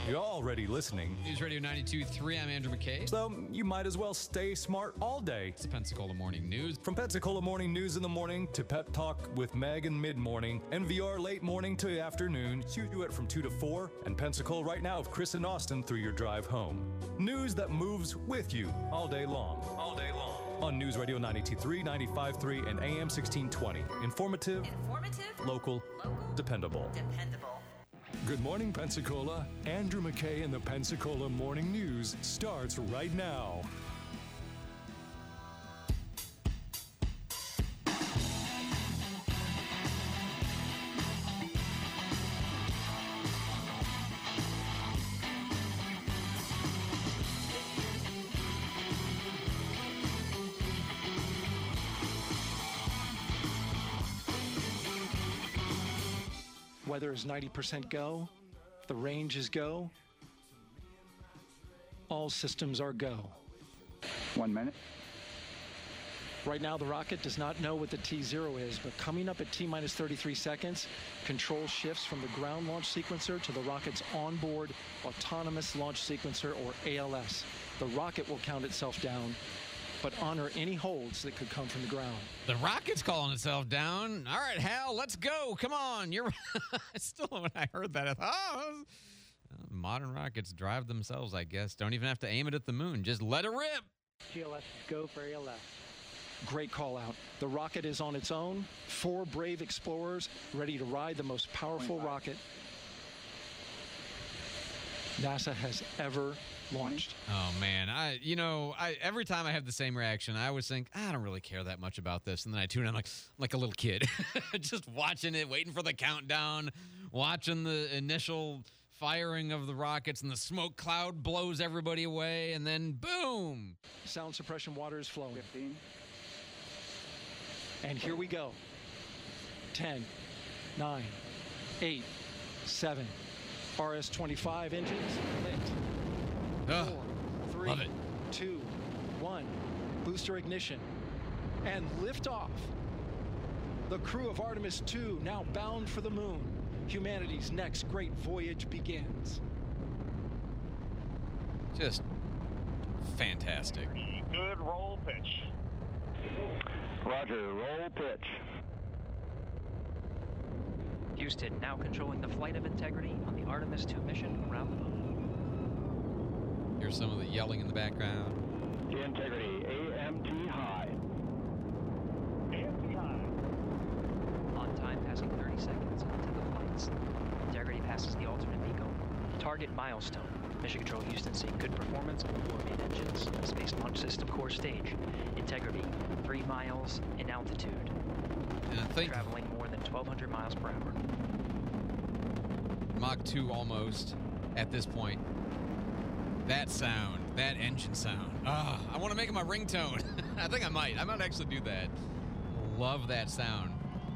You're already listening. News Radio 92.3, I'm Andrew McKay. So you might as well stay smart all day. It's the Pensacola Morning News. From Pensacola Morning News in the morning to Pep Talk with Meg in mid-morning, NVR late morning to afternoon, you do it from 2 to 4, and Pensacola right now with Chris and Austin through your drive home. News that moves with you all day long. All day long. On News Radio 92.3, 95.3, and AM 1620. Informative, local, dependable. Good morning, Pensacola. Andrew McKay in the Pensacola Morning News starts right now. Weather is 90% go. The range is go. All systems are go. 1 minute. Right now, the rocket does not know what the T0 is, but coming up at T-minus 33 seconds, control shifts from the ground launch sequencer to the rocket's onboard autonomous launch sequencer, or ALS. The rocket will count itself down, but honor any holds that could come from the ground. The rocket's calling itself down. All right, Hal, let's go. Come on. You're still, when I heard that, I thought, modern rockets drive themselves, I guess. Don't even have to aim it at the moon. Just let it rip. GLS, go for ALS. Great call out. The rocket is on its own. 4 brave explorers ready to ride the most powerful rocket NASA has ever launched. Oh man, every time I have the same reaction, I always think I don't really care that much about this, and then I tune in like a little kid, just watching it, waiting for the countdown, watching the initial firing of the rockets, and the smoke cloud blows everybody away, and then boom, sound suppression water is flowing. 15. And here we go. 10, 9, 8, 7. RS-25 engines lit. 4, 3, love it. 2, 1. Booster ignition. And liftoff. The crew of Artemis II now bound for the moon. Humanity's next great voyage begins. Just fantastic. Good roll pitch. Roger, roll pitch. Houston now controlling the flight of Integrity on the Artemis II mission around the moon. Here's some of the yelling in the background. Integrity, AMT high. AMT high. On time, passing 30 seconds into the flights. Integrity passes the alternate beacon. Target milestone. Mission Control Houston seeing good performance on the 4 main engines. Space Launch System core stage. Integrity, 3 miles in altitude. And I think Traveling more than 1,200 miles per hour. Mach 2 almost at this point. That sound, that engine sound. I want to make it my ringtone. I think I might. I might actually do that. Love that sound.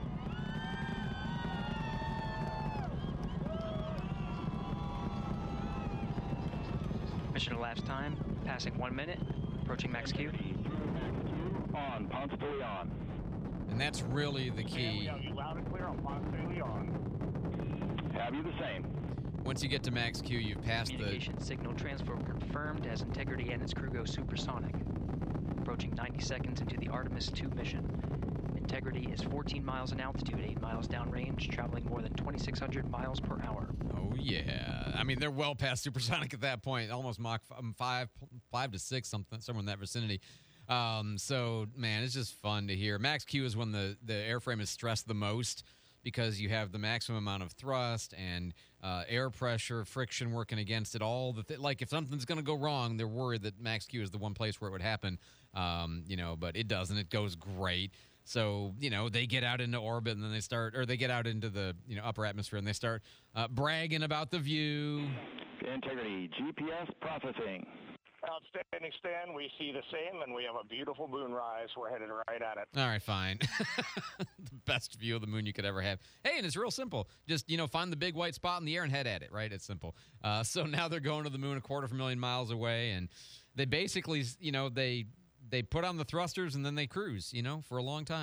Mission elapsed time, passing 1 minute, approaching max Q. On, Ponce de Leon. And that's really the And we key. have you loud and clear on Ponce de Leon. Have you the same? Once you get to max Q, you've passed the... Communication signal transfer confirmed as Integrity and its crew go supersonic. Approaching 90 seconds into the Artemis II mission. Integrity is 14 miles in altitude, 8 miles downrange, traveling more than 2,600 miles per hour. Oh, yeah. I mean, they're well past supersonic at that point. Almost Mach 5 to 6, somewhere in that vicinity. So, man, it's just fun to hear. Max Q is when the airframe is stressed the most because you have the maximum amount of thrust and air pressure, friction working against it. All like if something's going to go wrong, they're worried that Max Q is the one place where it would happen. But it doesn't. It goes great. So, they get out into orbit and then they get out into the, upper atmosphere and they start bragging about the view. Integrity, GPS processing. Outstanding, Stan. We see the same, and we have a beautiful moonrise. We're headed right at it. All right, fine. The best view of the moon you could ever have. Hey, and it's real simple. Just, find the big white spot in the air and head at it, right? It's simple. So now they're going to the moon 250,000 miles away, and they basically, they put on the thrusters and then they cruise, for a long time.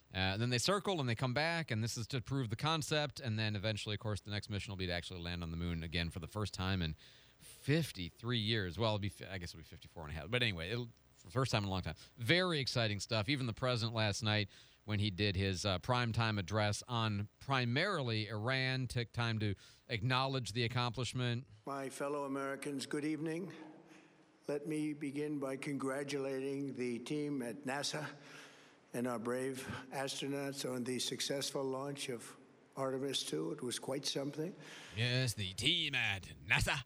Then they circle and they come back, and this is to prove the concept. And then eventually, of course, the next mission will be to actually land on the moon again for the first time in 53 years. Well, I guess it'll be 54 and a half. But anyway, for the first time in a long time. Very exciting stuff. Even the president last night, when he did his primetime address on primarily Iran, took time to acknowledge the accomplishment. My fellow Americans, good evening. Let me begin by congratulating the team at NASA and our brave astronauts on the successful launch of Artemis II. It was quite something. Yes, the team at NASA.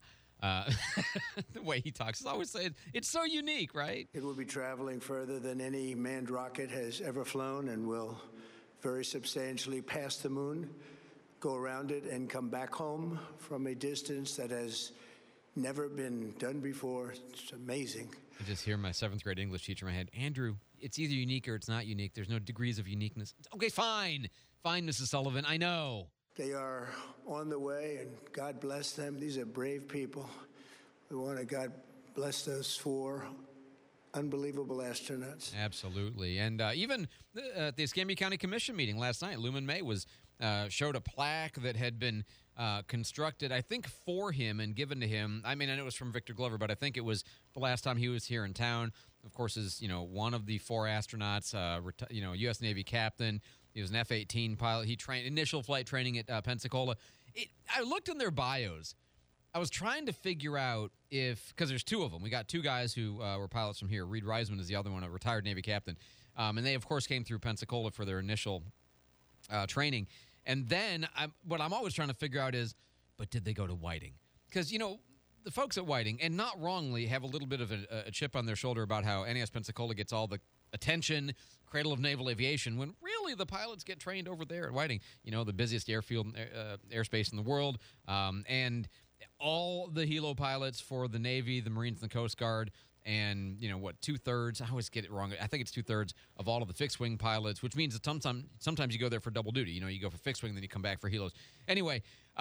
The way he talks is always saying it's so unique, right? It will be traveling further than any manned rocket has ever flown and will very substantially pass the moon, go around it, and come back home from a distance that has never been done before. It's amazing. I just hear my 7th grade English teacher in my head, Andrew, it's either unique or it's not unique. There's no degrees of uniqueness. Okay, fine. Fine, Mrs. Sullivan. I know. They are on the way, and God bless them. These are brave people. We want to God bless those 4 unbelievable astronauts. Absolutely. And even at the Escambia County Commission meeting last night, Lumen May showed a plaque that had been constructed, I think, for him and given to him. I mean, I know it was from Victor Glover, but I think it was the last time he was here in town. Of course, is one of the 4 astronauts, U.S. Navy captain. He was an F-18 pilot. He trained initial flight training at Pensacola. I looked in their bios. I was trying to figure out because there's 2 of them. We got 2 guys who were pilots from here. Reed Reisman is the other one, a retired Navy captain. And they, of course, came through Pensacola for their initial training. And then what I'm always trying to figure out is, but did they go to Whiting? Because, the folks at Whiting, and not wrongly, have a little bit of a chip on their shoulder about how NAS Pensacola gets all the attention, cradle of naval aviation, when really the pilots get trained over there at Whiting, the busiest airfield, airspace in the world. And all the helo pilots for the Navy, the Marines, and the Coast Guard, and, 2/3, I always get it wrong. I think it's 2/3 of all of the fixed-wing pilots, which means that sometimes you go there for double duty. You go for fixed-wing, then you come back for helos. Anyway,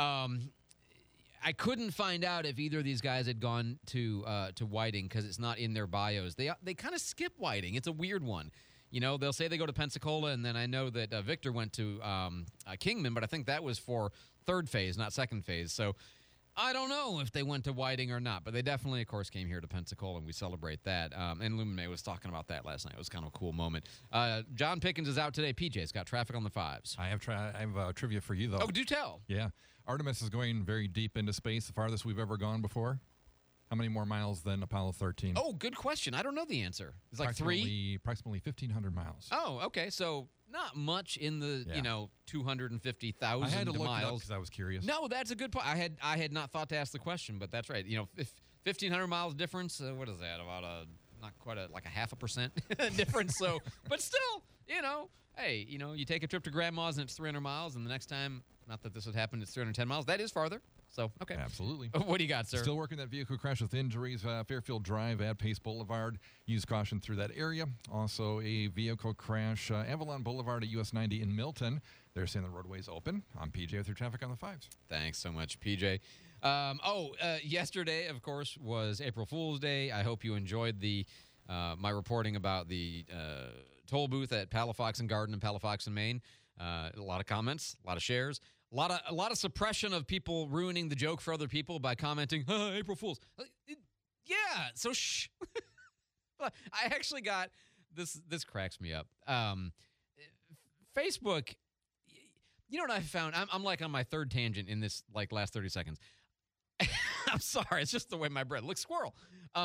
I couldn't find out if either of these guys had gone to Whiting because it's not in their bios. They kind of skip Whiting. It's a weird one. They'll say they go to Pensacola, and then I know that Victor went to Kingman, but I think that was for 3rd phase, not 2nd phase. So I don't know if they went to Whiting or not, but they definitely, of course, came here to Pensacola, and we celebrate that. And Lumen May was talking about that last night. It was kind of a cool moment. John Pickens is out today. PJ's got traffic on the 5s. I have trivia for you, though. Oh, do tell. Yeah. Artemis is going very deep into space, the farthest we've ever gone before. How many more miles than Apollo 13? Oh, good question. I don't know the answer. It's like 3? Approximately 1,500 miles. Oh, okay. So not much in the, 250,000 miles. I had to look it up because I was curious. No, that's a good point. I had not thought to ask the question, but that's right. If 1,500 miles difference, what is that? About not quite like a 0.5% difference. So, but still, hey, you take a trip to Grandma's and it's 300 miles, and the next time, not that this would happen, it's 310 miles. That is farther. So, okay. Absolutely. What do you got, sir? Still working that vehicle crash with injuries. Fairfield Drive at Pace Boulevard. Use caution through that area. Also, a vehicle crash, Avalon Boulevard at US 90 in Milton. They're saying the roadway's open. I'm PJ with your traffic on the 5s. Thanks so much, PJ. Yesterday, of course, was April Fool's Day. I hope you enjoyed my reporting about the toll booth at Palafox and Garden in Palafox in Maine. A lot of comments, a lot of shares. A lot of suppression of people ruining the joke for other people by commenting, April Fools. Yeah, so shh. I actually got this cracks me up. Facebook, you know what I found? I'm like on my 3rd tangent in this last 30 seconds. I'm sorry, it's just the way my bread looks. Squirrel.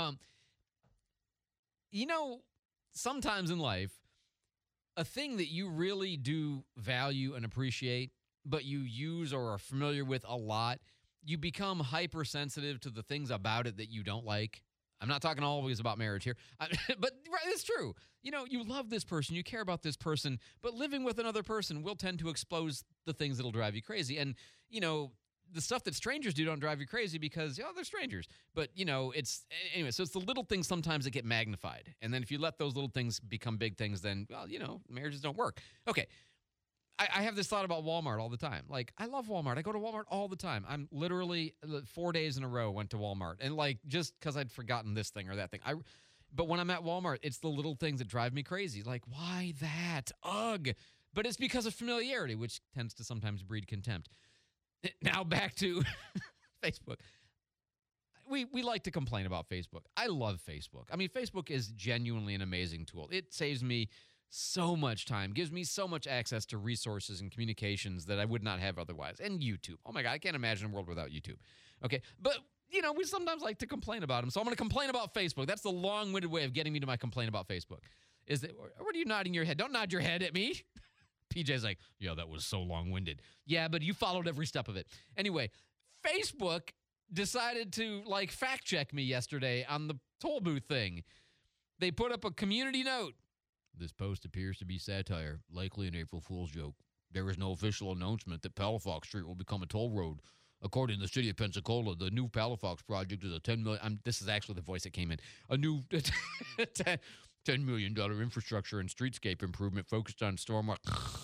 Sometimes in life, a thing that you really do value and appreciate, but you use or are familiar with a lot, you become hypersensitive to the things about it that you don't like. I'm not talking always about marriage here, but it's true. You love this person, you care about this person, but living with another person will tend to expose the things that'll drive you crazy. And, the stuff that strangers do don't drive you crazy because, they're strangers. But, it's anyway, so it's the little things sometimes that get magnified. And then if you let those little things become big things, then, marriages don't work. Okay. I have this thought about Walmart all the time. I love Walmart. I go to Walmart all the time. I'm literally 4 days in a row went to Walmart. And, just because I'd forgotten this thing or that thing. But when I'm at Walmart, it's the little things that drive me crazy. Why that? Ugh. but it's because of familiarity, which tends to sometimes breed contempt. Now back to Facebook. We like to complain about Facebook. I love Facebook. I mean, Facebook is genuinely an amazing tool. It saves me so much time, gives me so much access to resources and communications that I would not have otherwise. And YouTube. Oh my God, I can't imagine a world without YouTube. Okay, but we sometimes like to complain about them. So I'm going to complain about Facebook. That's the long-winded way of getting me to my complaint about Facebook. Is that, what are you nodding your head? Don't nod your head at me. PJ's like, yeah, that was so long-winded. Yeah, but you followed every step of it. Anyway, Facebook decided to fact check me yesterday on the toll booth thing. They put up a community note. This post appears to be satire, likely an April Fool's joke. There is no official announcement that Palafox Street will become a toll road. According to the city of Pensacola, the new Palafox project is a $10 million. This is actually the voice that came in. A new $10 million infrastructure and streetscape improvement focused on stormwater.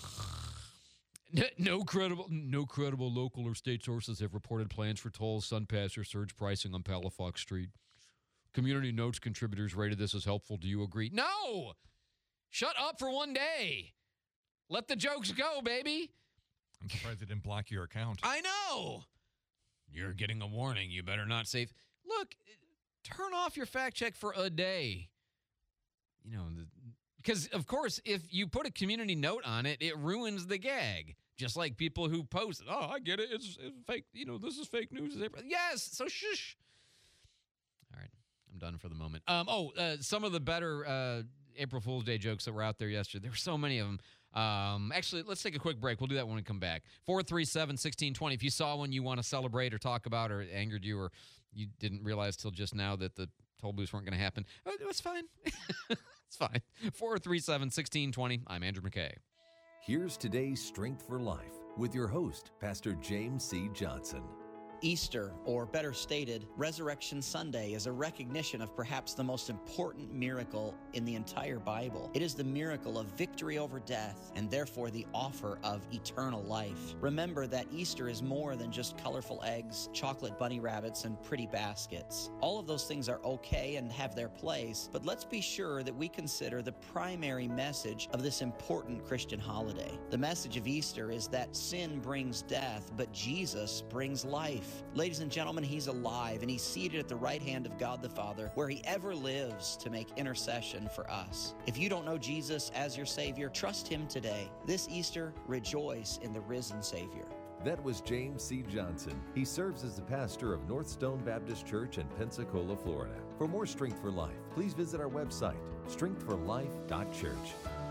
No credible local or state sources have reported plans for tolls, SunPass, or surge pricing on Palafox Street. Community Notes contributors rated this as helpful. Do you agree? No! Shut up for one day. Let the jokes go, baby. I'm surprised they didn't block your account. I know. You're getting a warning. You better not save. Look, turn off your fact check for a day. Because, of course, if you put a community note on it, it ruins the gag. Just like people who post, oh, I get it. It's fake. This is fake news. Yes, so shush. All right, I'm done for the moment. Some of the better April Fool's Day jokes that were out there yesterday. There were so many of them. Actually, let's take a quick break. We'll do that when we come back. 437-1620. If you saw one you want to celebrate or talk about or it angered you or you didn't realize till just now that the toll booths weren't going to happen, it's fine. It's fine. 437-1620. I'm Andrew McKay. Here's today's Strength for Life with your host, Pastor James C. Johnson. Easter, or better stated, Resurrection Sunday, is a recognition of perhaps the most important miracle in the entire Bible. It is the miracle of victory over death and therefore the offer of eternal life. Remember that Easter is more than just colorful eggs, chocolate bunny rabbits, and pretty baskets. All of those things are okay and have their place, but let's be sure that we consider the primary message of this important Christian holiday. The message of Easter is that sin brings death, but Jesus brings life. Ladies and gentlemen, he's alive and he's seated at the right hand of God the Father, where he ever lives to make intercession for us. If you don't know Jesus as your Savior, trust him today. This Easter, rejoice in the risen Savior. That was James C. Johnson. He serves as the pastor of North Stone Baptist Church in Pensacola, Florida. For more Strength for Life, please visit our website, strengthforlife.church.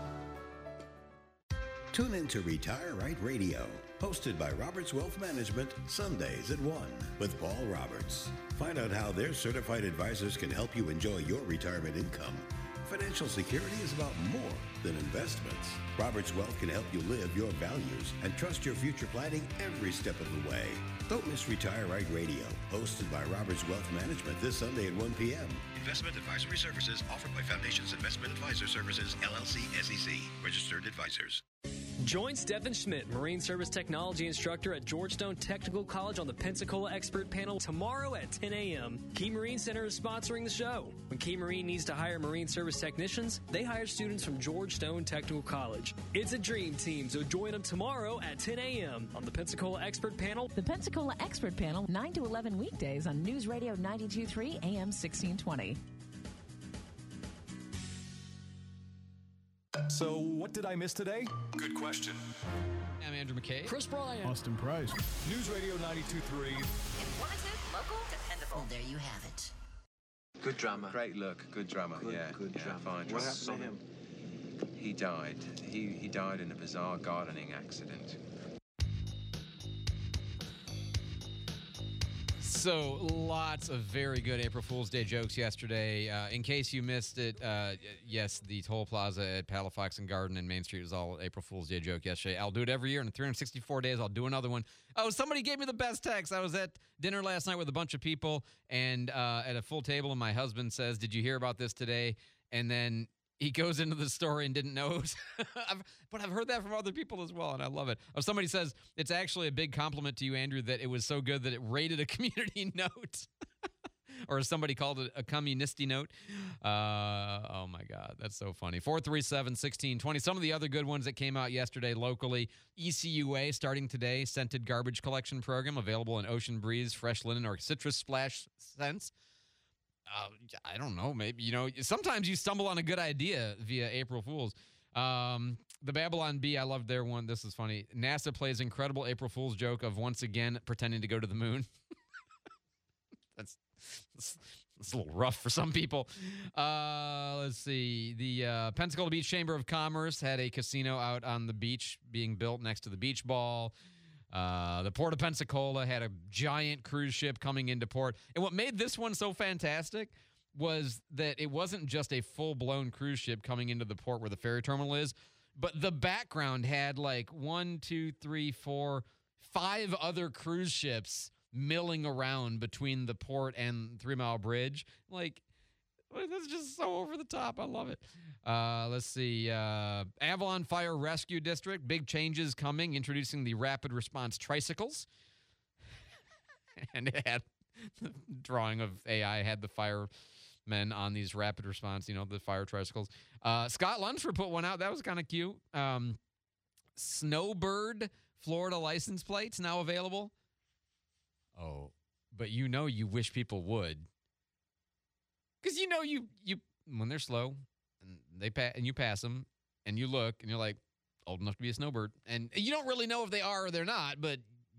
Tune in to Retire Right Radio, hosted by Roberts Wealth Management, Sundays at 1 with Paul Roberts. Find out how their certified advisors can help you enjoy your retirement income. Financial security is about more than investments. Roberts Wealth can help you live your values and trust your future planning every step of the way. Don't miss Retire Right Radio, hosted by Roberts Wealth Management this Sunday at 1 p.m. Investment advisory services offered by Foundations Investment Advisor Services, LLC, SEC, registered advisors. Join Stephen Schmidt, Marine Service Technology Instructor at Georgetown Technical College on the Pensacola Expert Panel tomorrow at 10 a.m. Key Marine Center is sponsoring the show. When Key Marine needs to hire Marine Service technicians, they hire students from Georgetown Technical College. It's a dream team, so join them tomorrow at 10 a.m. on the Pensacola Expert Panel. The Pensacola Expert Panel, 9 to 11 weekdays on News Radio 92.3 AM 1620. So, what did I miss today? Good question. I'm Andrew McKay. Chris Bryant. Austin Price. News Radio 92.3. Informative, local, dependable. Well, there you have it. Good drama. Great look. Good drama. Good drama. Fine. What happened to him? He died. He died in a bizarre gardening accident. So, lots of very good April Fool's Day jokes yesterday. In case you missed it, yes, the toll plaza at Palafox and Garden and Main Street was all April Fool's Day joke yesterday. I'll do it every year. In 364 days, I'll do another one. Oh, somebody gave me the best text. I was at dinner last night with a bunch of people and at a full table, and my husband says, "Did you hear about this today?" And then he goes into the story and didn't know. But I've heard that from other people as well, and I love it. Somebody says, it's actually a big compliment to you, Andrew, that it was so good that it rated a community note. or as somebody called it, a communisty note. Oh, my God. That's so funny. 437-1620. Some of the other good ones that came out yesterday locally. ECUA starting today. Scented garbage collection program available in Ocean Breeze, Fresh Linen, or Citrus Splash scents. I don't know. Maybe, sometimes you stumble on a good idea via April Fools. The Babylon Bee, I loved their one. This is funny. NASA plays incredible April Fool's joke of once again pretending to go to the moon. That's a little rough for some people. Let's see. The Pensacola Beach Chamber of Commerce had a casino out on the beach being built next to the beach ball. The Port of Pensacola had a giant cruise ship coming into port. And what made this one so fantastic was that it wasn't just a full-blown cruise ship coming into the port where the ferry terminal is, but the background had like 1, 2, 3, 4, 5 other cruise ships milling around between the port and 3 Mile Bridge. Like, that's just so over the top. I love it. Let's see. Avalon Fire Rescue District, big changes coming, introducing the rapid response tricycles. And it had the drawing of AI, had the firemen on these rapid response, the fire tricycles. Scott Lunsford put one out. That was kind of cute. Snowbird Florida license plates now available. Oh, but you wish people would. Because you when they're slow and you pass them and you look and you're like, old enough to be a snowbird. And you don't really know if they are or they're not, but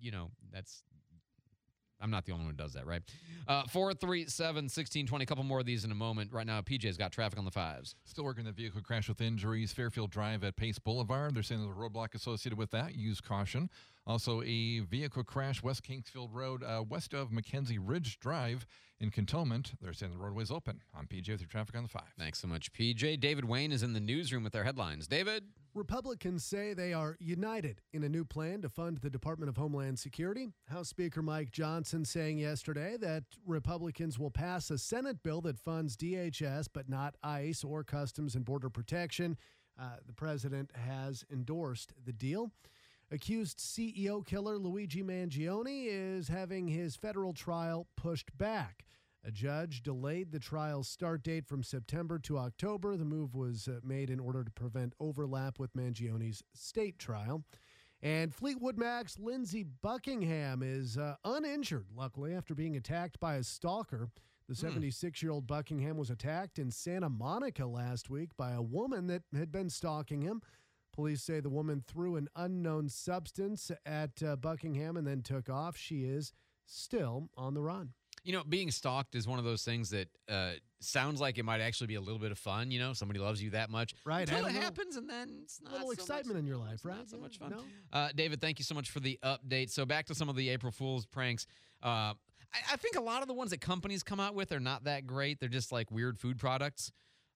I'm not the only one who does that, right? 437-1620. A couple more of these in a moment. Right now, PJ's got traffic on the 5s. Still working the vehicle crash with injuries. Fairfield Drive at Pace Boulevard. They're saying there's a roadblock associated with that. Use caution. Also, a vehicle crash West Kingsfield Road, west of Mackenzie Ridge Drive in Cantonment. They're saying the roadway's open. I'm PJ with your traffic on the 5. Thanks so much, PJ. David Wayne is in the newsroom with our headlines. David? Republicans say they are united in a new plan to fund the Department of Homeland Security. House Speaker Mike Johnson saying yesterday that Republicans will pass a Senate bill that funds DHS but not ICE or Customs and Border Protection. The president has endorsed the deal. Accused CEO killer Luigi Mangione is having his federal trial pushed back. A judge delayed the trial's start date from September to October. The move was made in order to prevent overlap with Mangione's state trial. And Fleetwood Mac's Lindsey Buckingham is uninjured, luckily, after being attacked by a stalker. The 76-year-old Buckingham was attacked in Santa Monica last week by a woman that had been stalking him. Police say the woman threw an unknown substance at Buckingham and then took off. She is still on the run. Being stalked is one of those things that sounds like it might actually be a little bit of fun. Somebody loves you that much. Right. Until it happens, and then it's not a little so excitement in your life, right? Not so much fun. No? David, thank you so much for the update. So back to some of the April Fool's pranks. I think a lot of the ones that companies come out with are not that great. They're just like weird food products.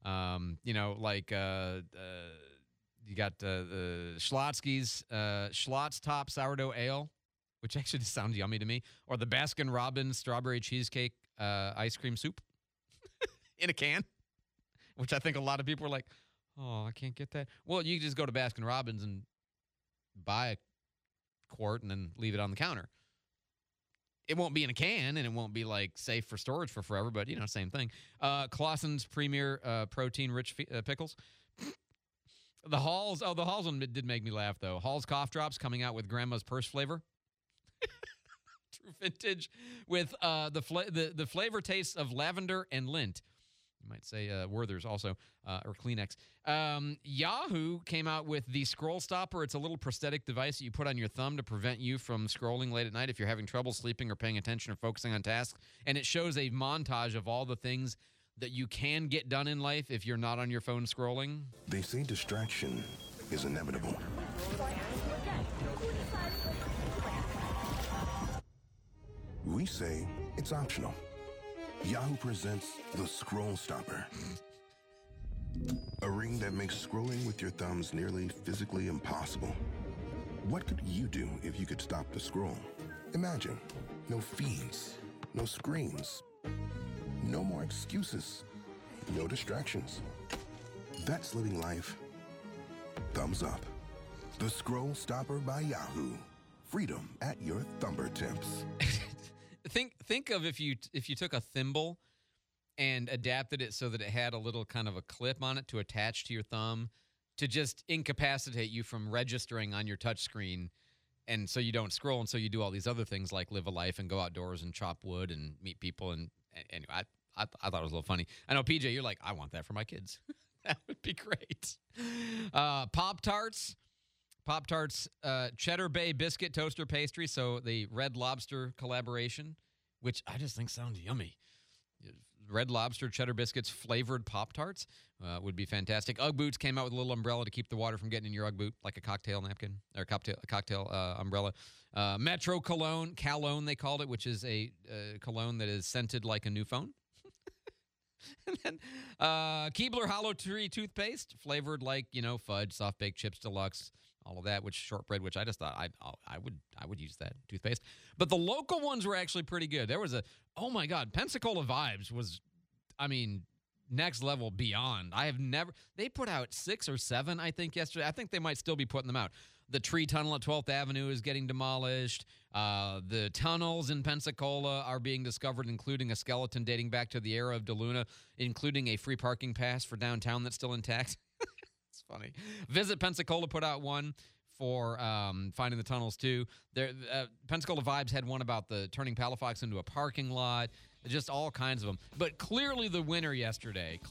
You got Schlotsky's Schlotz Top Sourdough Ale, which actually just sounds yummy to me, or the Baskin-Robbins Strawberry Cheesecake Ice Cream Soup in a can, which I think a lot of people are like, oh, I can't get that. Well, you can just go to Baskin-Robbins and buy a quart and then leave it on the counter. It won't be in a can, and it won't be like safe for storage for forever, but same thing. Clausen's Premier Protein-Rich Pickles. The Halls one did make me laugh, though. Halls Cough Drops coming out with Grandma's Purse flavor. True vintage with the flavor tastes of lavender and lint. You might say Werther's also, or Kleenex. Yahoo came out with the Scroll Stopper. It's a little prosthetic device that you put on your thumb to prevent you from scrolling late at night if you're having trouble sleeping or paying attention or focusing on tasks. And it shows a montage of all the things that you can get done in life if you're not on your phone scrolling. They say distraction is inevitable. We say it's optional. Yahoo presents the Scroll Stopper. A ring that makes scrolling with your thumbs nearly physically impossible. What could you do if you could stop the scroll? Imagine, no feeds, no screens, no more excuses, no distractions. That's living life. Thumbs up. The Scroll Stopper by Yahoo. Freedom at your thumber tips. think of if you took a thimble and adapted it so that it had a little kind of a clip on it to attach to your thumb to just incapacitate you from registering on your touch screen, and so you don't scroll, and so you do all these other things like live a life and go outdoors and chop wood and meet people. And anyway, I thought it was a little funny. I know, PJ, you're like, I want that for my kids. That would be great. Pop-Tarts, Cheddar Bay Biscuit Toaster Pastry, so the Red Lobster collaboration, which I just think sounds yummy. Red Lobster Cheddar Biscuits flavored Pop-Tarts would be fantastic. Ugg Boots came out with a little umbrella to keep the water from getting in your Ugg boot, like a cocktail napkin or cocktail umbrella. Metro Cologne, they called it, which is a cologne that is scented like a new phone. And then Keebler Hollow Tree toothpaste, flavored like, fudge, soft baked chips deluxe, all of that, which shortbread, which I just thought I would use that toothpaste. But the local ones were actually pretty good. There was oh my God, Pensacola Vibes was, next level beyond. They put out 6 or 7, I think, yesterday. I think they might still be putting them out. The tree tunnel at 12th Avenue is getting demolished. The tunnels in Pensacola are being discovered, including a skeleton dating back to the era of DeLuna, including a free parking pass for downtown that's still intact. It's funny. Visit Pensacola put out one for finding the tunnels, too. Pensacola Vibes had one about the turning Palafox into a parking lot. Just all kinds of them. But clearly the winner yesterday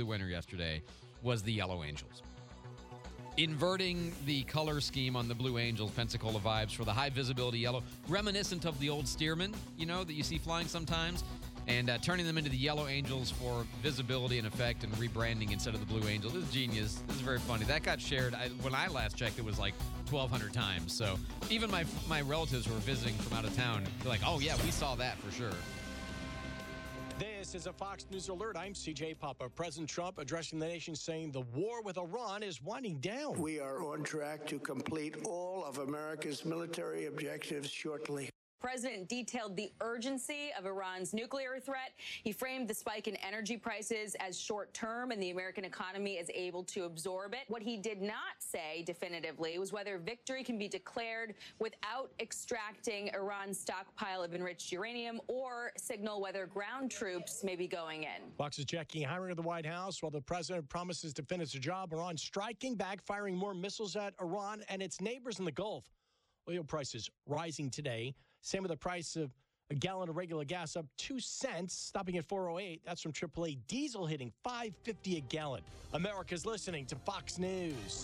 was the Yellow Angels. Inverting the color scheme on the Blue Angels, Pensacola Vibes, for the high visibility yellow, reminiscent of the old Stearman, that you see flying sometimes, and turning them into the Yellow Angels for visibility and effect and rebranding instead of the Blue Angels. This is genius. This is very funny. That got shared. When I last checked, it was like 1,200 times. So even my relatives who were visiting from out of town, they're like, oh, yeah, we saw that for sure. This is a Fox News Alert. I'm CJ Papa. President Trump addressing the nation saying the war with Iran is winding down. We are on track to complete all of America's military objectives shortly. President detailed the urgency of Iran's nuclear threat. He framed the spike in energy prices as short-term, and the American economy is able to absorb it. What he did not say definitively was whether victory can be declared without extracting Iran's stockpile of enriched uranium or signal whether ground troops may be going in. Fox is checking hiring of the White House while the president promises to finish the job. Iran striking back, firing more missiles at Iran and its neighbors in the Gulf. Oil prices rising today. Same with the price of a gallon of regular gas up 2 cents, stopping at $4.08. That's from AAA. Diesel hitting $5.50 a gallon. America's listening to Fox News.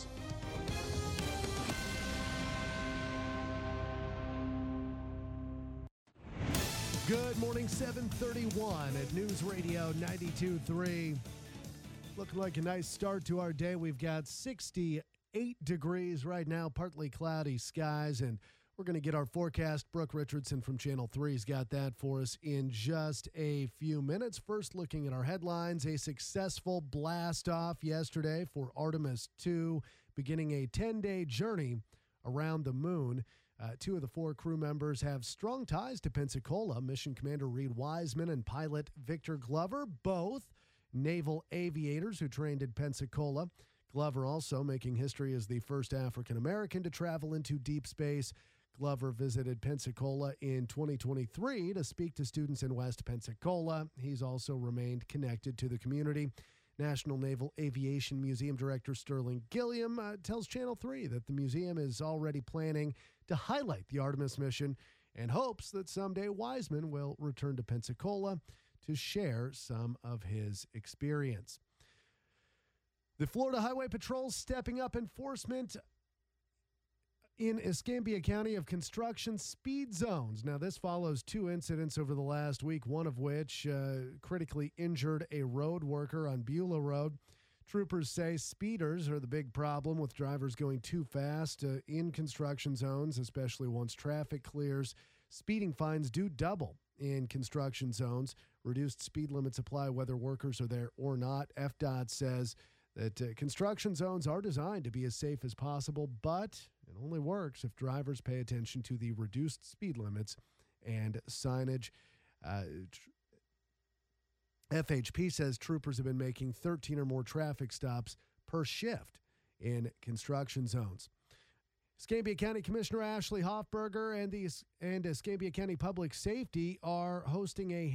Good morning, 7:31 at News Radio 92.3. Looking like a nice start to our day. We've got 68 degrees right now, partly cloudy skies, and we're going to get our forecast. Brooke Richardson from Channel 3's got that for us in just a few minutes. First, looking at our headlines, a successful blast-off yesterday for Artemis 2, beginning a 10-day journey around the moon. 2 of the 4 crew members have strong ties to Pensacola. Mission Commander Reed Wiseman and pilot Victor Glover, both naval aviators who trained at Pensacola. Glover also making history as the first African-American to travel into deep space. Glover visited Pensacola in 2023 to speak to students in West Pensacola. He's also remained connected to the community. National Naval Aviation Museum Director Sterling Gilliam tells Channel 3 that the museum is already planning to highlight the Artemis mission and hopes that someday Wiseman will return to Pensacola to share some of his experience. The Florida Highway Patrol stepping up enforcement in Escambia County of construction speed zones. Now, this follows 2 incidents over the last week, one of which critically injured a road worker on Beulah Road. Troopers say speeders are the big problem, with drivers going too fast in construction zones, especially once traffic clears. Speeding fines do double in construction zones. Reduced speed limits apply whether workers are there or not. FDOT says that construction zones are designed to be as safe as possible, but it only works if drivers pay attention to the reduced speed limits and signage. FHP says troopers have been making 13 or more traffic stops per shift in construction zones. Escambia County Commissioner Ashley Hoffberger and Escambia County Public Safety are hosting a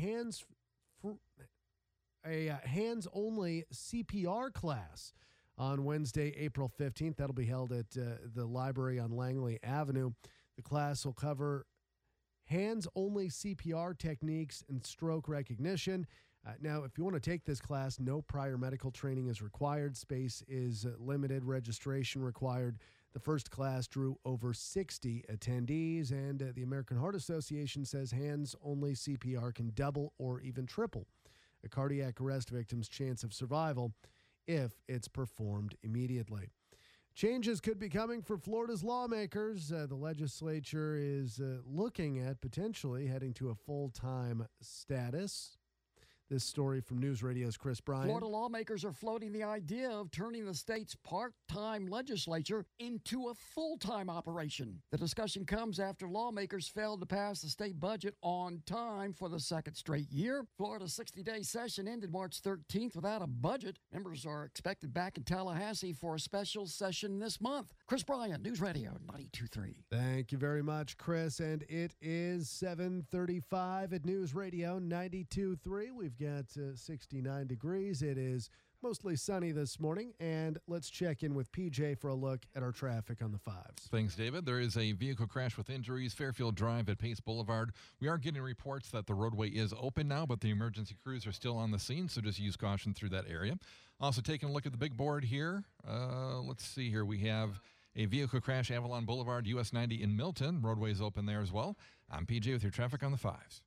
hands-only CPR class on Wednesday, April 15th. That'll be held at the library on Langley Avenue. The class will cover hands-only CPR techniques and stroke recognition. Now, if you want to take this class, no prior medical training is required. Space is limited, registration required. The first class drew over 60 attendees, and the American Heart Association says hands-only CPR can double or even triple a cardiac arrest victim's chance of survival if it's performed immediately. Changes could be coming for Florida's lawmakers. The legislature is looking at potentially heading to a full-time status. This story from News Radio's Chris Bryan. Florida lawmakers are floating the idea of turning the state's part-time legislature into a full-time operation. The discussion comes after lawmakers failed to pass the state budget on time for the second straight year. Florida's 60-day session ended March 13th without a budget. Members are expected back in Tallahassee for a special session this month. Chris Bryan, News Radio 92.3. Thank you very much, Chris. And it is 7:35 at News Radio 92.3. We've got 69 degrees. It is mostly sunny this morning, and let's check in with PJ for a look at our traffic on the fives. Thanks, David. There is a vehicle crash with injuries, Fairfield Drive at Pace Boulevard. We are getting reports that the roadway is open now, but the emergency crews are still on the scene, so just use caution through that area. Also taking a look at the big board here. Let's see here. We have a vehicle crash, Avalon Boulevard, US 90 in Milton. Roadway is open there as well. I'm PJ with your traffic on the fives.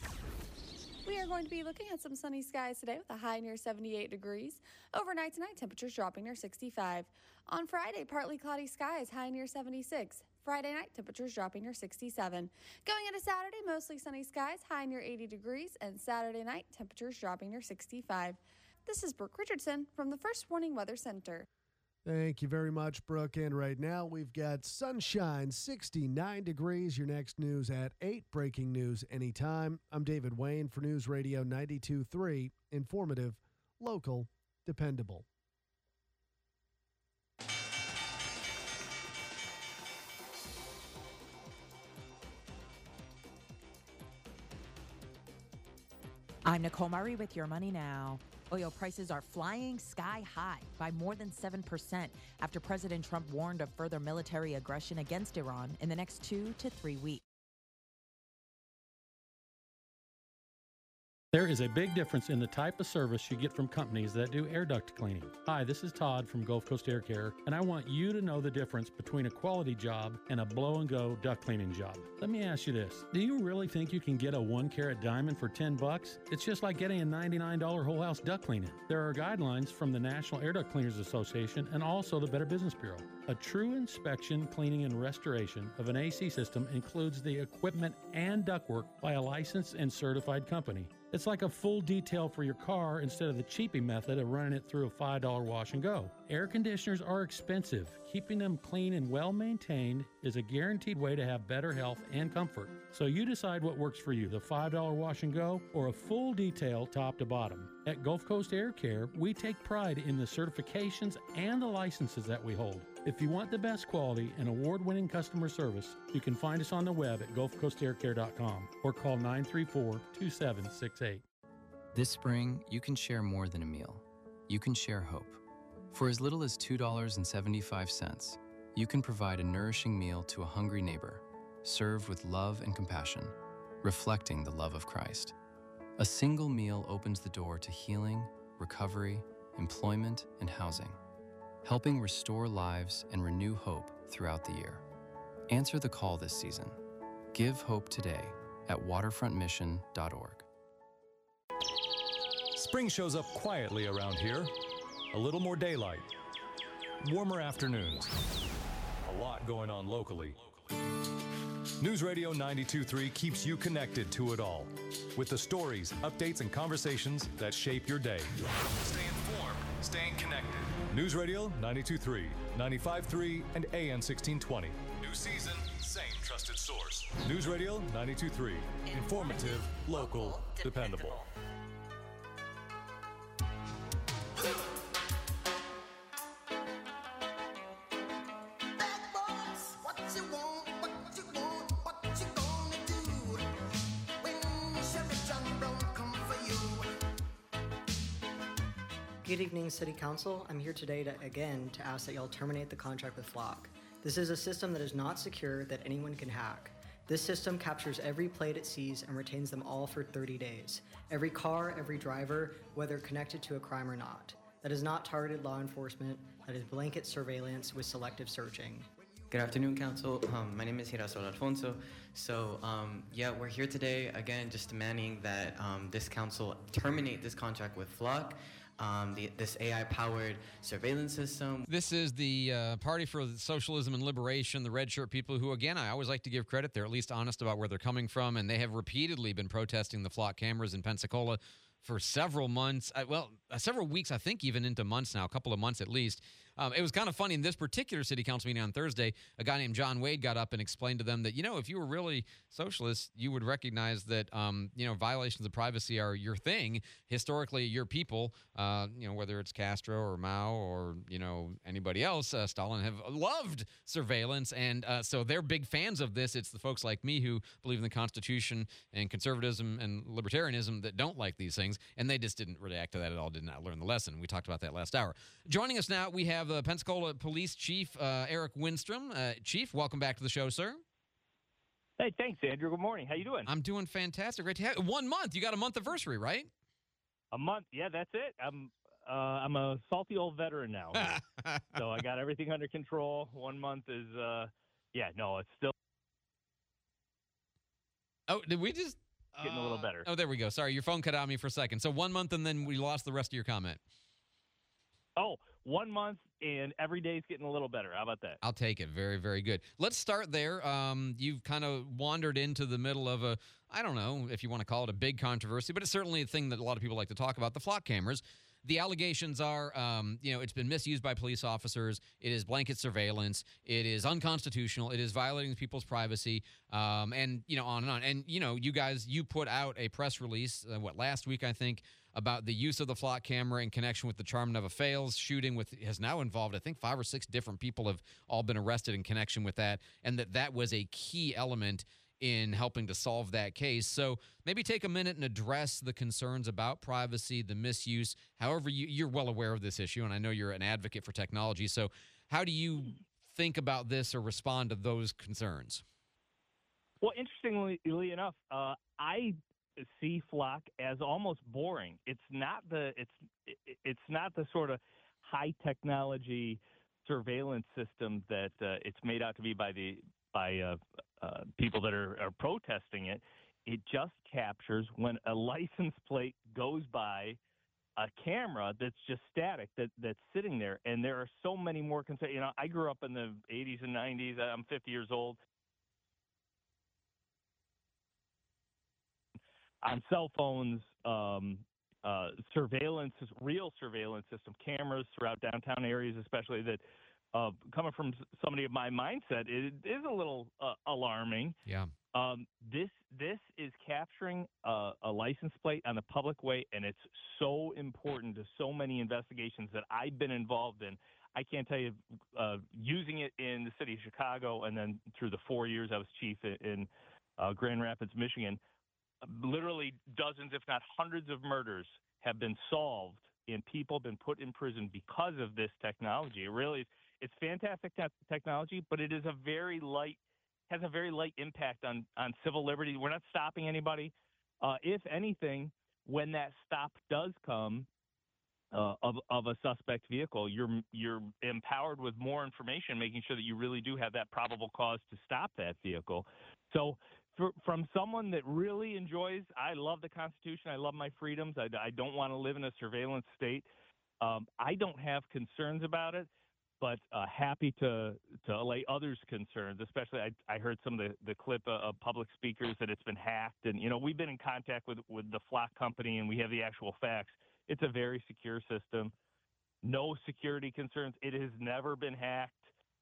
We are going to be looking at some sunny skies today with a high near 78 degrees. Overnight tonight, temperatures dropping near 65. On Friday, partly cloudy skies, high near 76. Friday night, temperatures dropping near 67. Going into Saturday, mostly sunny skies, high near 80 degrees. And Saturday night, temperatures dropping near 65. This is Brooke Richardson from the First Warning Weather Center. Thank you very much, Brooke. And right now we've got sunshine, 69 degrees. Your next news at 8. Breaking news anytime. I'm David Wayne for News Radio 92.3. Informative, local, dependable. I'm Nicole Murray with Your Money Now. Oil prices are flying sky high by more than 7% after President Trump warned of further military aggression against Iran in the next 2 to 3 weeks. There is a big difference in the type of service you get from companies that do air duct cleaning. Hi, this is Todd from Gulf Coast Air Care, and I want you to know the difference between a quality job and a blow-and-go duct cleaning job. Let me ask you this. Do you really think you can get a 1-carat diamond for $10? It's just like getting a $99 whole house duct cleaning. There are guidelines from the National Air Duct Cleaners Association and also the Better Business Bureau. A true inspection, cleaning, and restoration of an AC system includes the equipment and ductwork by a licensed and certified company. It's like a full detail for your car instead of the cheapy method of running it through a $5 wash and go. Air conditioners are expensive. Keeping them clean and well maintained is a guaranteed way to have better health and comfort. So you decide what works for you, the $5 wash and go or a full detail top to bottom. At Gulf Coast Air Care, we take pride in the certifications and the licenses that we hold. If you want the best quality and award-winning customer service, you can find us on the web at gulfcoastaircare.com or call 934-2768. This spring, you can share more than a meal. You can share hope. For as little as $2.75, you can provide a nourishing meal to a hungry neighbor, served with love and compassion, reflecting the love of Christ. A single meal opens the door to healing, recovery, employment, and housing, helping restore lives and renew hope throughout the year. Answer the call this season. Give hope today at waterfrontmission.org. Spring shows up quietly around here. A little more daylight, warmer afternoons, a lot going on locally. News Radio 92.3 keeps you connected to it all with the stories, updates, and conversations that shape your day. Stay informed, staying connected. News Radio 92.3, 95.3, and AM 1620. New season, same trusted source. News Radio 92.3, informative, local, dependable. Good evening, City Council. I'm here today to ask that y'all terminate the contract with Flock. This is a system that is not secure, that anyone can hack. This system captures every plate it sees and retains them all for 30 days. Every car, every driver, whether connected to a crime or not. That is not targeted law enforcement. That is blanket surveillance with selective searching. Good afternoon, Council. My name is Girasol Alfonso. So, we're here today, again, just demanding that this council terminate this contract with Flock, this AI-powered surveillance system. This is the Party for Socialism and Liberation, the red shirt people who, again, I always like to give credit. They're at least honest about where they're coming from, and they have repeatedly been protesting the Flock cameras in Pensacola for several months, several weeks, I think even into months now, a couple of months at least. It was kind of funny in this particular city council meeting on Thursday, a guy named John Wade got up and explained to them that, if you were really socialist, you would recognize that, violations of privacy are your thing. Historically, your people, whether it's Castro or Mao or, anybody else, Stalin have loved surveillance. And so they're big fans of this. It's the folks like me who believe in the Constitution and conservatism and libertarianism that don't like these things. And they just didn't react to that at all, did not learn the lesson. We talked about that last hour. Joining us now, we have the Pensacola Police Chief, Eric Winstrom. Chief, welcome back to the show, sir. Hey, thanks, Andrew. Good morning. How you doing? I'm doing fantastic. Great to have 1 month. You got a month anniversary, right? A month. Yeah, that's it. I'm a salty old veteran now. So I got everything under control. 1 month is, it's still. Oh, did we just? Getting a little better. Oh, there we go. Sorry, your phone cut out on me for a second. So 1 month and then we lost the rest of your comment. Oh, 1 month and every day's getting a little better. How about that? I'll take it. Very, very good. Let's start there. You've kind of wandered into the middle of I don't know if you want to call it a big controversy, but it's certainly a thing that a lot of people like to talk about, the Flock cameras. The allegations are, it's been misused by police officers. It is blanket surveillance. It is unconstitutional. It is violating people's privacy, and, on and on. And, you put out a press release, last week, I think, about the use of the Flock camera in connection with the Charm Never Fails shooting, has now involved, I think, 5 or 6 different people have all been arrested in connection with that, and that was a key element in helping to solve that case. So maybe take a minute and address the concerns about privacy, the misuse. However, you're well aware of this issue, and I know you're an advocate for technology. So how do you think about this or respond to those concerns? Well, interestingly enough, I see Flock as almost boring. It's not the sort of high technology surveillance system that it's made out to be by people that are protesting it. It just captures when a license plate goes by a camera that's just static, that's sitting there. And there are so many more concerns. I grew up in the 80s and 90s. I'm 50 years old. On cell phones, surveillance, real surveillance system, cameras throughout downtown areas, especially that coming from somebody of my mindset, it is a little alarming. Yeah. This is capturing a license plate on the public way, and it's so important to so many investigations that I've been involved in. I can't tell you, using it in the city of Chicago, and then through the 4 years I was chief in Grand Rapids, Michigan, literally dozens, if not hundreds of murders have been solved and people been put in prison because of this technology. It's fantastic technology, but it is has a very light impact on civil liberty. We're not stopping anybody. If anything, when that stop does come of a suspect vehicle, you're empowered with more information, making sure that you really do have that probable cause to stop that vehicle. So from someone that really enjoys, I love the Constitution, I love my freedoms, I don't want to live in a surveillance state. I don't have concerns about it, but happy to allay others' concerns, especially I heard some of the clip of public speakers that it's been hacked. And, we've been in contact with the Flock company, and we have the actual facts. It's a very secure system. No security concerns. It has never been hacked.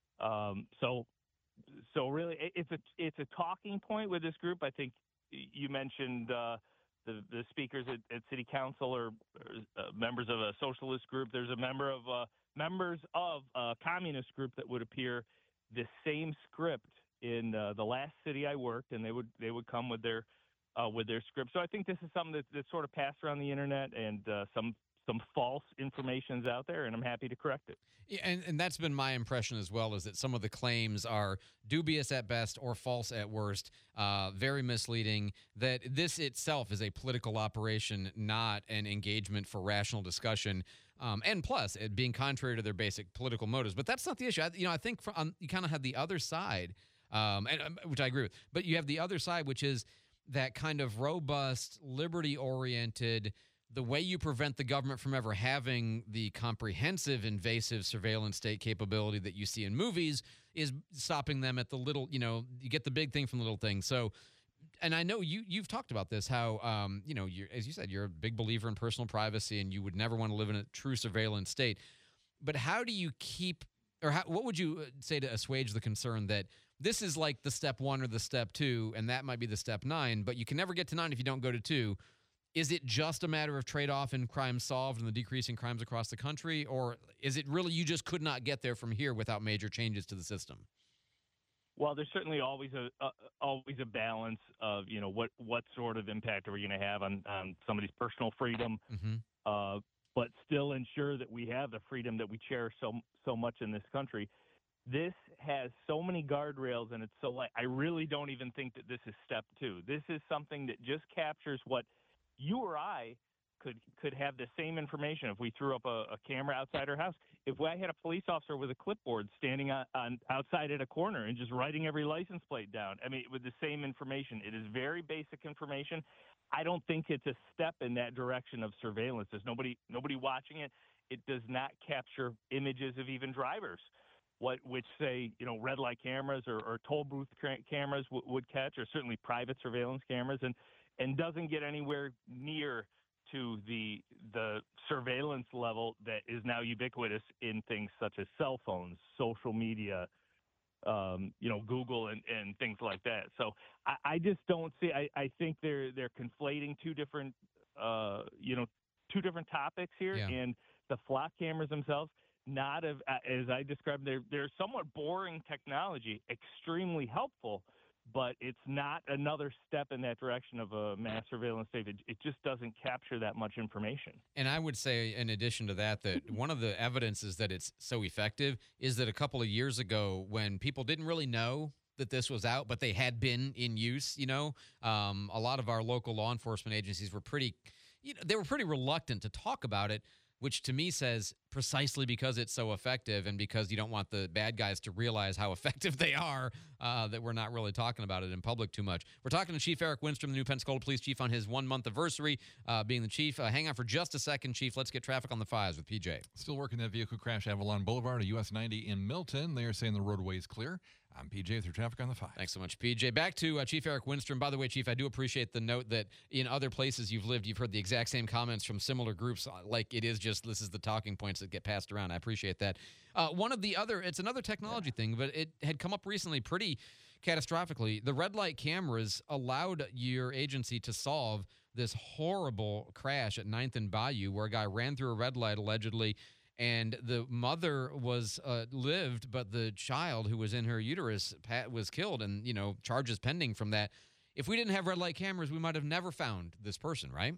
So really, it's a talking point with this group. I think you mentioned the speakers at City Council or members of a socialist group. There's a members of a communist group that would appear the same script in the last city I worked, and they would come with their script. So I think this is something that's sort of passed around the internet, and some some false information's out there, and I'm happy to correct it. Yeah, and that's been my impression as well, is that some of the claims are dubious at best or false at worst, very misleading, that this itself is a political operation, not an engagement for rational discussion, and plus, it being contrary to their basic political motives. But that's not the issue. I think you kind of have the other side, which I agree with, but you have the other side, which is that kind of robust, liberty-oriented, the way you prevent the government from ever having the comprehensive, invasive surveillance state capability that you see in movies is stopping them at the little, you get the big thing from the little thing. So, and I know you've talked about this, how, as you said, you're a big believer in personal privacy and you would never want to live in a true surveillance state. But how do you keep, or what would you say to assuage the concern that this is like the step 1 or the step 2, and that might be the step 9, but you can never get to 9 if you don't go to 2? Is it just a matter of trade-off and crime solved and the decreasing crimes across the country, or is it really you just could not get there from here without major changes to the system? Well, there's certainly always a balance of what sort of impact are we going to have on somebody's personal freedom, but still ensure that we have the freedom that we cherish so much in this country. This has so many guardrails, and it's so light. I really don't even think that this is step 2. This is something that just captures what you or I could have the same information if we threw up a camera outside our house. If I had a police officer with a clipboard standing on outside at a corner and just writing every license plate down, I mean, with the same information. It is very basic information. I don't think it's a step in that direction of surveillance. There's nobody watching it. It does not capture images of even drivers, which say, red light cameras or toll booth cameras would catch, or certainly private surveillance cameras, and doesn't get anywhere near to the surveillance level that is now ubiquitous in things such as cell phones, social media, Google and things like that. So I just don't see. I think they're conflating two different topics here, and the flock cameras themselves. Not as I described, they're somewhat boring technology, extremely helpful, but it's not another step in that direction of a mass surveillance state. It just doesn't capture that much information. And I would say, in addition to that one of the evidences that it's so effective is that a couple of years ago, when people didn't really know that this was out, but they had been in use, a lot of our local law enforcement agencies were pretty reluctant to talk about it, which to me says precisely because it's so effective and because you don't want the bad guys to realize how effective they are, that we're not really talking about it in public too much. We're talking to Chief Eric Winstrom, the new Pensacola Police Chief, on his 1-month anniversary being the chief. Hang on for just a second, Chief. Let's get traffic on the 5s with PJ. Still working that vehicle crash, Avalon Boulevard, US 90 in Milton. They are saying the roadway is clear. I'm PJ with your traffic on the 5. Thanks so much, PJ. Back to Chief Eric Winstrom. By the way, Chief, I do appreciate the note that in other places you've lived, you've heard the exact same comments from similar groups. Like it is just, this is the talking points that get passed around. I appreciate that. It's another technology thing, but it had come up recently pretty catastrophically. The red light cameras allowed your agency to solve this horrible crash at 9th and Bayou where a guy ran through a red light allegedly, and the mother was lived, but the child who was in her uterus was killed, and charges pending from that. If we didn't have red light cameras, we might have never found this person, right?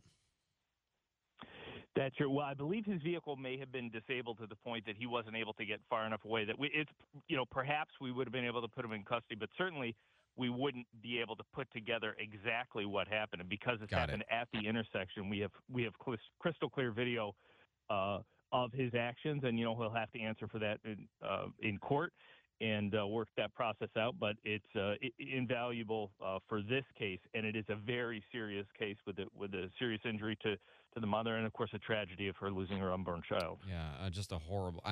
That's true. Well, I believe his vehicle may have been disabled to the point that he wasn't able to get far enough away that perhaps we would have been able to put him in custody, but certainly we wouldn't be able to put together exactly what happened. And because it's happened at the intersection, we have crystal clear video of his actions, and he'll have to answer for that in court and work that process out. But it's invaluable for this case, and it is a very serious case with a serious injury to the mother, and of course a tragedy of her losing her unborn child. Yeah, just a horrible.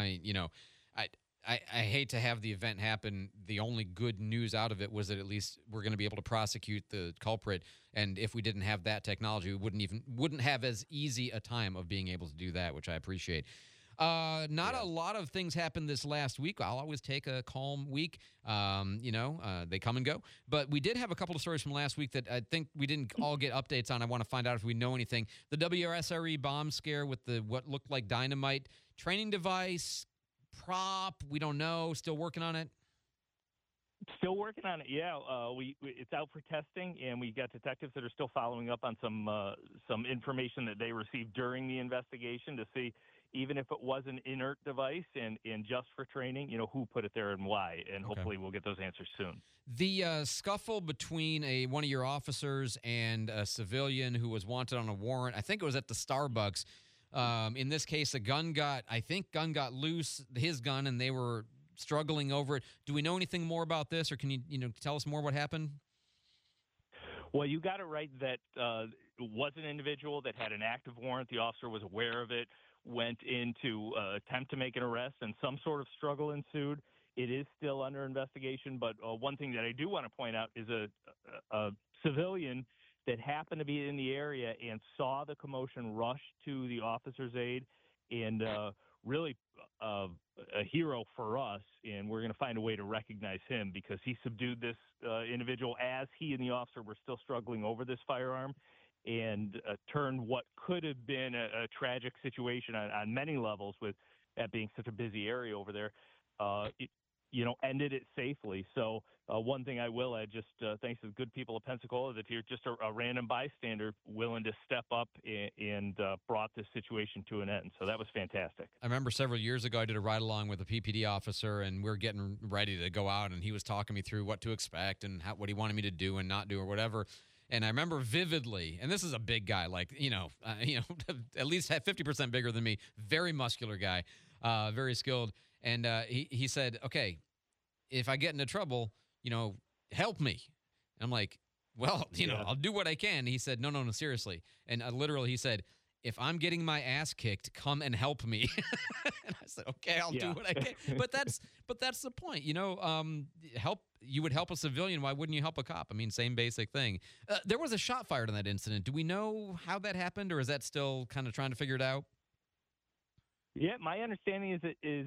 I hate to have the event happen. The only good news out of it was that at least we're going to be able to prosecute the culprit. And if we didn't have that technology, we wouldn't have as easy a time of being able to do that, which I appreciate. A lot of things happened this last week. I'll always take a calm week. They come and go. But we did have a couple of stories from last week that I think we didn't all get updates on. I want to find out if we know anything. The WSRE bomb scare with what looked like dynamite training device, prop, we don't know, still working on it. Still working on it. Yeah, it's out for testing, and we got detectives that are still following up on some information that they received during the investigation to see, even if it was an inert device and just for training, who put it there and why. And hopefully we'll get those answers soon. The scuffle between one of your officers and a civilian who was wanted on a warrant, I think it was at the Starbucks. In this case, gun got loose, his gun, and they were struggling over it. Do we know anything more about this, or can you tell us more what happened? Well, you got it right that it was an individual that had an active warrant. The officer was aware of it, went in to attempt to make an arrest, and some sort of struggle ensued. It is still under investigation, but one thing that I do want to point out is a civilian that happened to be in the area and saw the commotion rush to the officer's aid, and really a hero for us, and we're going to find a way to recognize him because he subdued this individual as he and the officer were still struggling over this firearm, and turned what could have been a tragic situation on many levels, with that being such a busy area over there, ended it safely. So one thing I will add, just thanks to the good people of Pensacola, that you're just a random bystander willing to step up and brought this situation to an end. So that was fantastic. I remember several years ago I did a ride-along with a PPD officer, and we were getting ready to go out, and he was talking me through what to expect and what he wanted me to do and not do or whatever. And I remember vividly, and this is a big guy, like, at least 50% bigger than me, very muscular guy, very skilled. And he said, okay, if I get into trouble, help me. And I'm like, well, I'll do what I can. He said, no, seriously. And literally he said, if I'm getting my ass kicked, come and help me. And I said, okay, I'll do what I can. But that's the point, help. You would help a civilian. Why wouldn't you help a cop? I mean, same basic thing. There was a shot fired in that incident. Do we know how that happened, or is that still kind of trying to figure it out? Yeah, my understanding is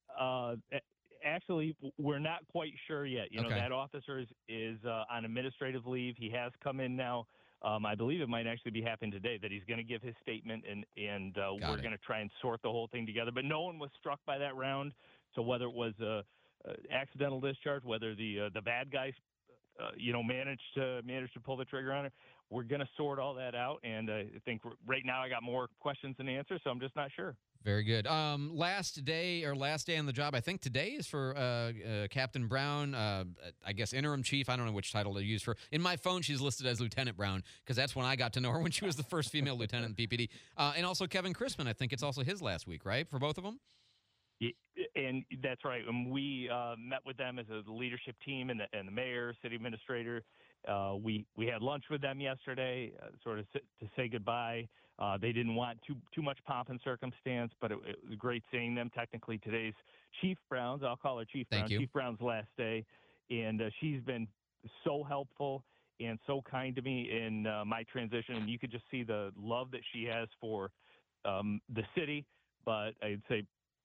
actually we're not quite sure yet. That officer is on administrative leave. He has come in now. I believe it might actually be happening today that he's going to give his statement, and we're going to try and sort the whole thing together. But no one was struck by that round. So whether it was a accidental discharge, whether the bad guy, managed to pull the trigger on it, we're going to sort all that out. And I think right now I got more questions than answers, so I'm just not sure. Very good. Last day on the job, I think today is for Captain Brown, I guess interim chief. I don't know which title to use for. In my phone, she's listed as Lieutenant Brown because that's when I got to know her, when she was the first female lieutenant in PPD. And also Kevin Chrisman, I think it's also his last week, right, for both of them? Yeah, and that's right. And we met with them as a leadership team and the mayor, city administrator. We had lunch with them yesterday, sort of to say goodbye. They didn't want too much pomp and circumstance, but it was great seeing them. Technically, today's Chief Brown's, I'll call her Chief Brown, Chief Brown's last day, and she's been so helpful and so kind to me in my transition. And you could just see the love that she has for the city, but I'd say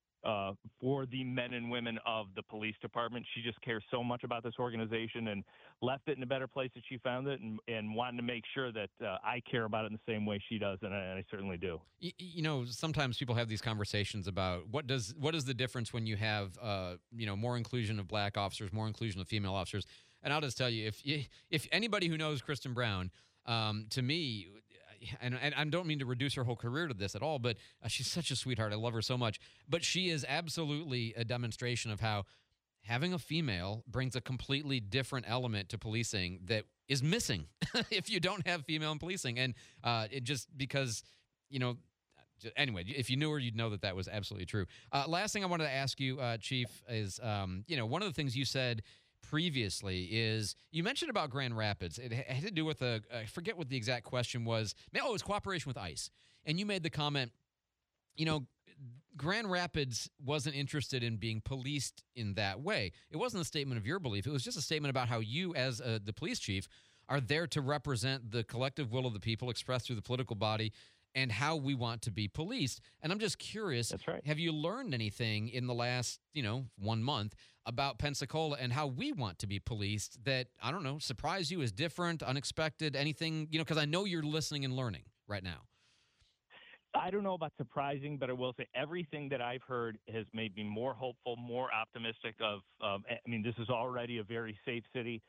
for the men and women of the police department. She just cares so much about this organization and left it in a better place that she found it, and wanted to make sure that I care about it in the same way she does, and I certainly do. Sometimes people have these conversations about what is the difference when you have more inclusion of black officers, more inclusion of female officers. And I'll just tell you, if anybody who knows Kristen Brown, to me, and I don't mean to reduce her whole career to this at all, but she's such a sweetheart. I love her so much. But she is absolutely a demonstration of how having a female brings a completely different element to policing that is missing if you don't have female in policing. And it just because, anyway, if you knew her, you'd know that was absolutely true. Last thing I wanted to ask you, Chief, is, one of the things you said previously is you mentioned about Grand Rapids. It had to do with I forget what the exact question was. Oh, it was cooperation with ICE. And you made the comment, Grand Rapids wasn't interested in being policed in that way. It wasn't a statement of your belief. It was just a statement about how you, as the police chief, are there to represent the collective will of the people expressed through the political body and how we want to be policed. And I'm just curious, that's right. Have you learned anything in the last, 1 month about Pensacola and how we want to be policed that, I don't know, surprised you, is different, unexpected, anything, because I know you're listening and learning right now. I don't know about surprising, but I will say everything that I've heard has made me more hopeful, more optimistic this is already a very safe city.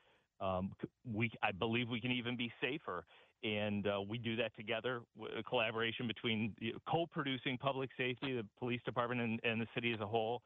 I believe we can even be safer. And we do that together, a collaboration between co-producing public safety, the police department, and the city as a whole.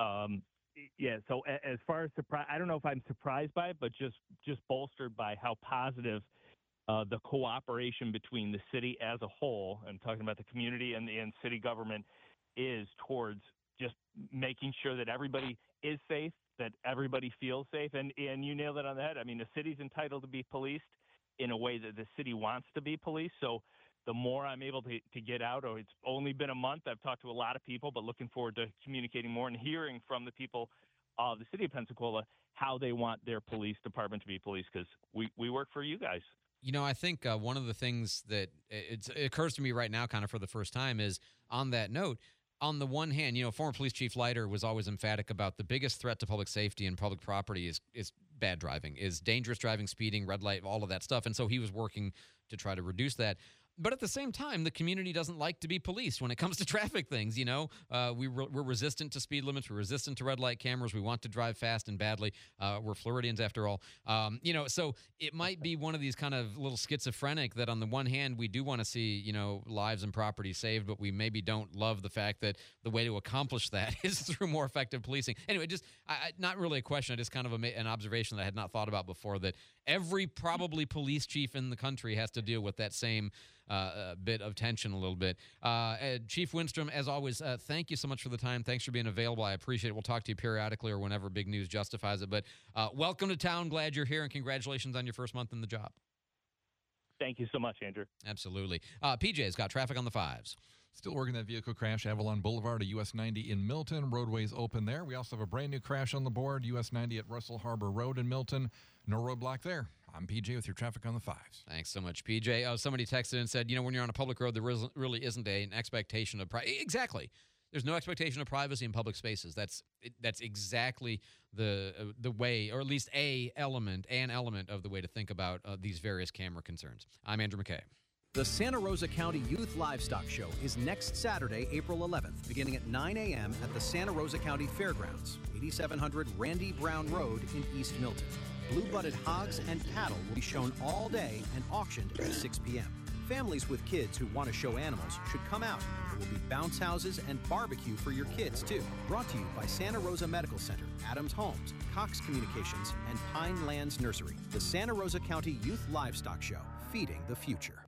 So as far as surprise, I don't know if I'm surprised by it, but just bolstered by how positive the cooperation between the city as a whole, and talking about the community and city government, is towards just making sure that everybody is safe, that everybody feels safe. And you nailed it on the head. I mean, the city's entitled to be policed in a way that the city wants to be policed. So the more I'm able to get out, it's only been a month. I've talked to a lot of people, but looking forward to communicating more and hearing from the people of the city of Pensacola how they want their police department to be policed, because we work for you guys. I think one of the things that it occurs to me right now kind of for the first time is, on that note, on the one hand, former police chief Leiter was always emphatic about the biggest threat to public safety and public property is bad driving, is dangerous driving, speeding, red light, all of that stuff. And so he was working to try to reduce that. But at the same time, the community doesn't like to be policed when it comes to traffic things. We're resistant to speed limits. We're resistant to red light cameras. We want to drive fast and badly. We're Floridians after all. So it might be one of these kind of little schizophrenic that on the one hand, we do want to see, lives and property saved, but we maybe don't love the fact that the way to accomplish that is through more effective policing. Anyway, not really a question. Just kind of an observation that I had not thought about before, that every probably police chief in the country has to deal with that same bit of tension a little bit. Chief Winstrom, as always, thank you so much for the time. Thanks for being available. I appreciate it. We'll talk to you periodically or whenever big news justifies it. But welcome to town. Glad you're here, and congratulations on your first month in the job. Thank you so much, Andrew. Absolutely. PJ's got traffic on the 5s. Still working that vehicle crash, Avalon Boulevard at US 90 in Milton. Roadways open there. We also have a brand new crash on the board, US 90 at Russell Harbor Road in Milton. No roadblock there. I'm PJ with your traffic on the 5s. Thanks so much, PJ. Somebody texted and said, when you're on a public road, there really isn't an expectation of privacy. Exactly. There's no expectation of privacy in public spaces. That's exactly the way, or at least an element of the way to think about these various camera concerns. I'm Andrew McKay. The Santa Rosa County Youth Livestock Show is next Saturday, April 11th, beginning at 9 a.m. at the Santa Rosa County Fairgrounds, 8700 Randy Brown Road in East Milton. Blue-blooded hogs and cattle will be shown all day and auctioned at 6 p.m. Families with kids who want to show animals should come out. There will be bounce houses and barbecue for your kids, too. Brought to you by Santa Rosa Medical Center, Adams Homes, Cox Communications, and Pine Lands Nursery. The Santa Rosa County Youth Livestock Show, feeding the future.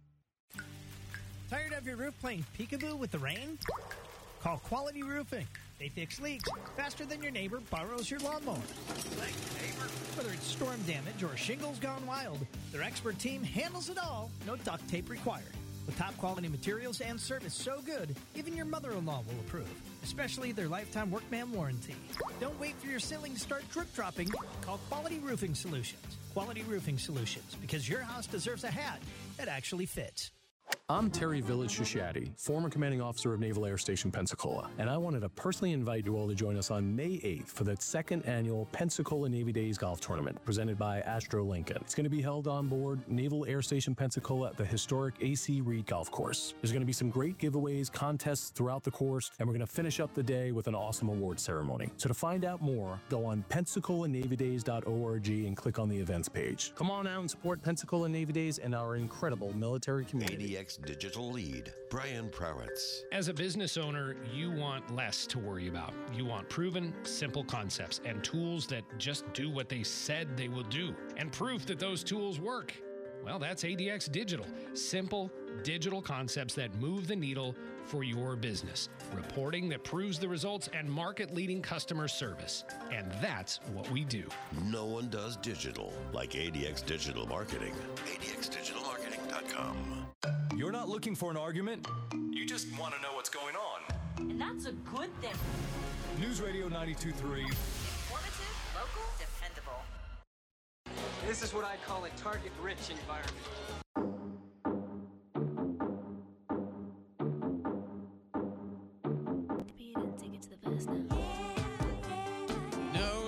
Tired of your roof playing peekaboo with the rain? Call Quality Roofing. They fix leaks faster than your neighbor borrows your lawnmower. Thanks, neighbor. Whether it's storm damage or shingles gone wild, their expert team handles it all. No duct tape required. With top quality materials and service so good, even your mother-in-law will approve. Especially their lifetime workman warranty. Don't wait for your ceiling to start drip dropping. Call Quality Roofing Solutions. Quality Roofing Solutions, because your house deserves a hat that actually fits. I'm Terry Village Shishati, former commanding officer of Naval Air Station Pensacola, and I wanted to personally invite you all to join us on May 8th for the second annual Pensacola Navy Days Golf Tournament, presented by Astro Lincoln. It's going to be held on board Naval Air Station Pensacola at the historic A.C. Reed Golf Course. There's going to be some great giveaways, contests throughout the course, and we're going to finish up the day with an awesome award ceremony. So to find out more, go on PensacolaNavyDays.org and click on the events page. Come on out and support Pensacola Navy Days and our incredible military community. ADX Digital Lead, Brian Prowitz. As a business owner, you want less to worry about. You want proven, simple concepts and tools that just do what they said they will do, and proof that those tools work. Well, that's ADX Digital. Simple, digital concepts that move the needle for your business. Reporting that proves the results and market-leading customer service. And that's what we do. No one does digital like ADX Digital Marketing. ADXDigitalMarketing.com. You're not looking for an argument. You just want to know what's going on. And that's a good thing. News Radio 92.3. Informative, local, dependable. This is what I call a target-rich environment.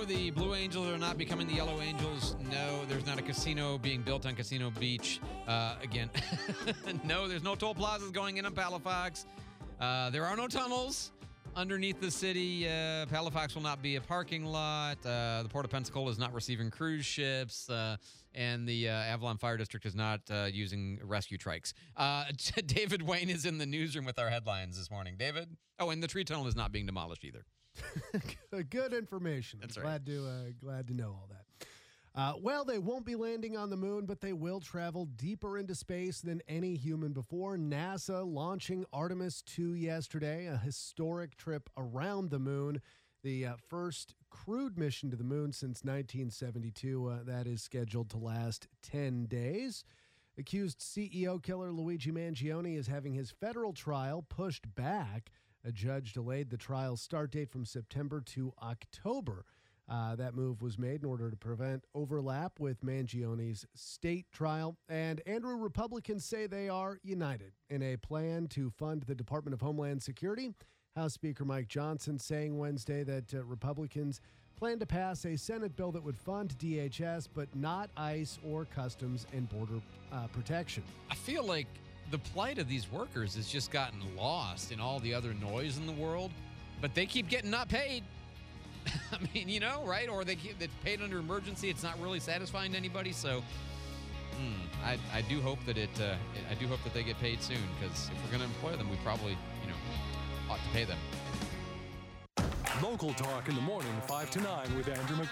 No, the Blue Angels are not becoming the Yellow Angels. No, there's not a casino being built on Casino Beach. Again, no, there's no toll plazas going in on Palafox. There are no tunnels underneath the city. Palafox will not be a parking lot. The Port of Pensacola is not receiving cruise ships. And the Avalon Fire District is not using rescue trikes. David Wayne is in the newsroom with our headlines this morning. David? Oh, and the tree tunnel is not being demolished either. Good information. That's I'm right. glad to know all that. Well, they won't be landing on the moon, but they will travel deeper into space than any human before. NASA launching Artemis 2 yesterday, a historic trip around the moon. The first crewed mission to the moon since 1972. That is scheduled to last 10 days. Accused CEO killer Luigi Mangione is having his federal trial pushed back. A judge delayed the trial start date from September to October. That move was made in order to prevent overlap with Mangione's state trial. And Andrew, Republicans say they are united in a plan to fund the Department of Homeland Security. House Speaker Mike Johnson saying Wednesday that Republicans plan to pass a Senate bill that would fund DHS, but not ICE or Customs and Border Protection. I feel like the plight of these workers has just gotten lost in all the other noise in the world, but they keep getting not paid. I mean, you know, right? Or they're paid under emergency. It's not really satisfying to anybody. So I do hope that I do hope that they get paid soon, because if we're going to employ them, we probably, ought to pay them. Local Talk in the morning, 5 to 9 with Andrew McKay.